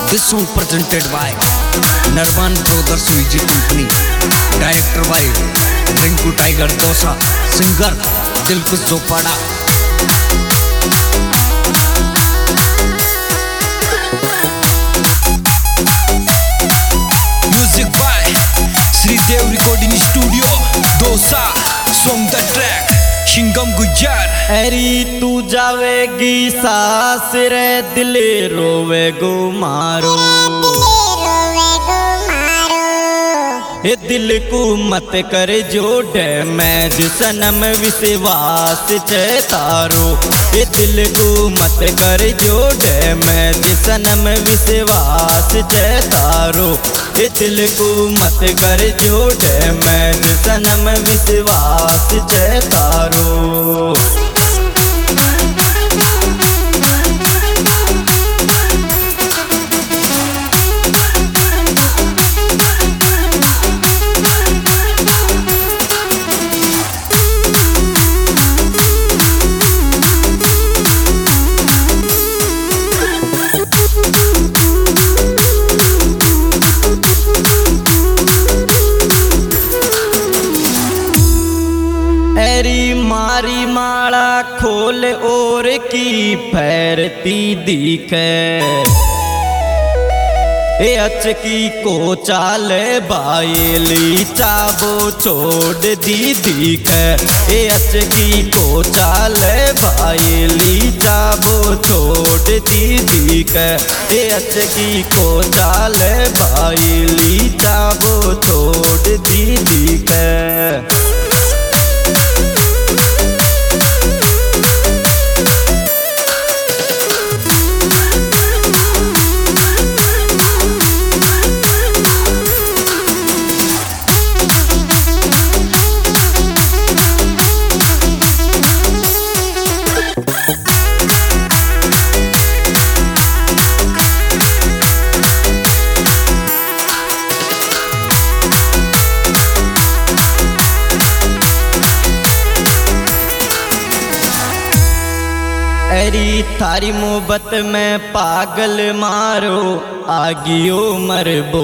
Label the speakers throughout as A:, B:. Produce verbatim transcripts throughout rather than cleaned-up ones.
A: This song presented by Narwan Brothers Music Company. Director by Rinku Tiger Dosa. Singer Dilkush Zopada. Music by Sridev Recording Studio. Dosa. Song the track. शिंगम Gujjar.
B: अरी तू जावेगी सास रे दिल रोवे गो मारो, ये दिल को मत कर जोड़ मैं सनम विश्वास चेतारो, ये दिल को मत कर जोड़ मैं सनम विश्वास चेतारो, ये दिल को मत कर जोड़ मैं सनम विश्वास चेतारो। एरी मारी माला खोल और की फैरती दिखे, ए अचकी को चाल बायली चाबो छोड़ दी दिखे, ए अचकी को चाल बायली चाबो छोड़ दी दिखे, ए अचकी को चाल बायली चाबो छोड़ दी दिखे। अरी थारी मोहब्बत में पागल मारो आगियो मरबो,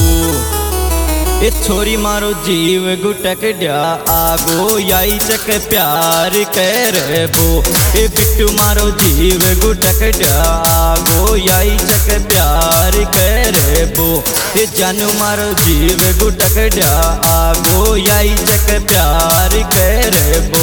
B: ए छोरी मारो जीव गुटक डा आगो याई चक प्यार करबो, ए बिट्टू मारो जीव गुटक डा आगो याई चक प्यार करबो, ए जानू मारो जीव गुटक डा आगो याई चक प्यार करबो।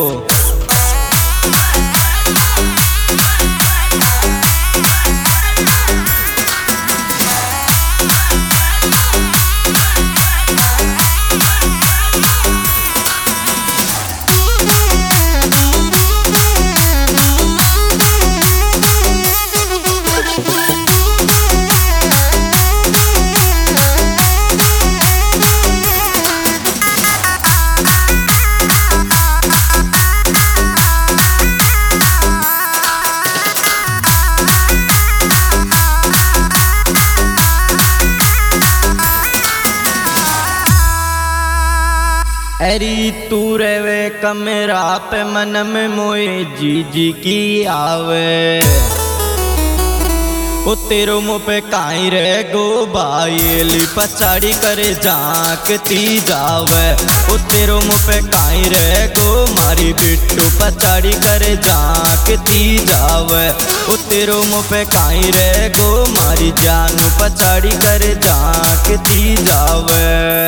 B: अरी तू रेवे कमरा पे मन में मोए जी जी की आवे, ओ तेरो मुँह पे काई रे गो बायली पचाड़ी करे झांकती जावे, ओ तेरो मुँह पे काई रे गो मारी बिट्टू पचाड़ी करे झांकती जावे, ओ तेरो मुँह पे काई रे गो मारी जानू पचाड़ी करे झांकती जावे।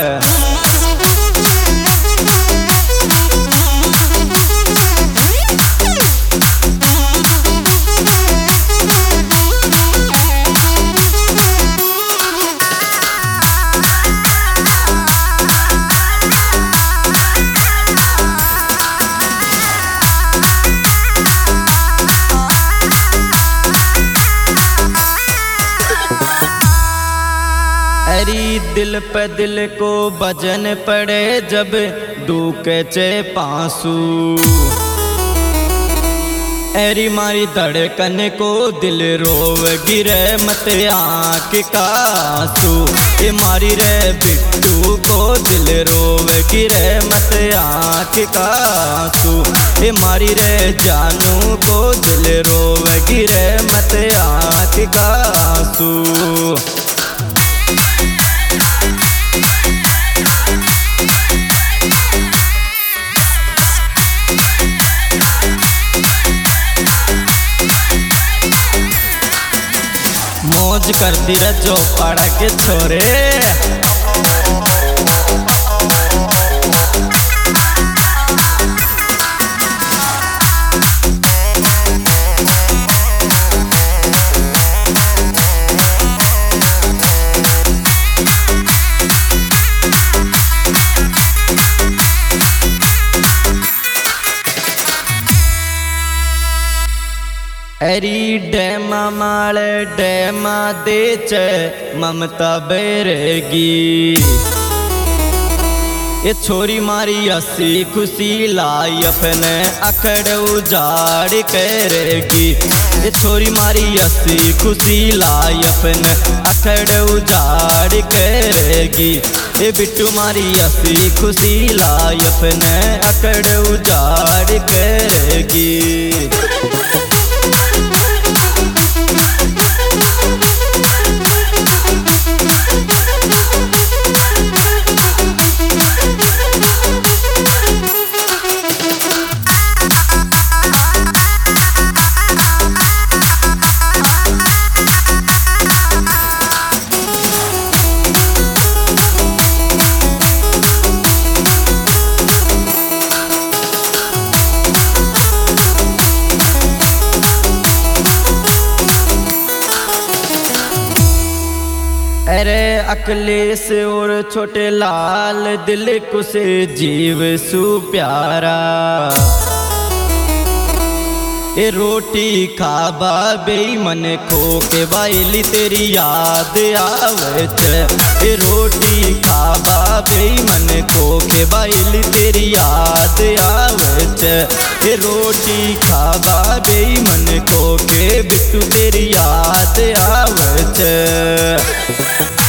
B: अरी दिल पे दिल को बजन पड़े जब दुख चे पांसू, एरी मारी धड़कन को दिल रोव गिरे मत आँख का आंसू। ए मारी रे बिट्टू को दिल रोव गिरे मत आँख का आंसू। ए मारी रे जानू को दिल रोव गिरे मत आँख का आंसू। मौज करती रह जो पाड़ा के छोरे। एरी डैमा माले डैमा देच ममता बेरेगी। ये छोरी मारी हसी खुशी लाई अपने अखड़ उजाड़ करेगी। ये छोरी मारी हसी खुशी लाई अपने अखड़ उजाड़ करेगी। ये बिट्टू मारी हसी खुशी लाई अपने अखड़ उजाड़ करेगी। अरे अखिलेश और छोटे लाल दिल कुछ जीव सु प्यारा। ए रोटी खाबा बेईमन खो के बाइली तेरी याद आवे छे। ए रोटी खाबा बेईमन खो के बाइली तेरी याद आवे छे। ए रोटी खाबा बेईमन खो के बिट्टू तेरी याद आवे छे।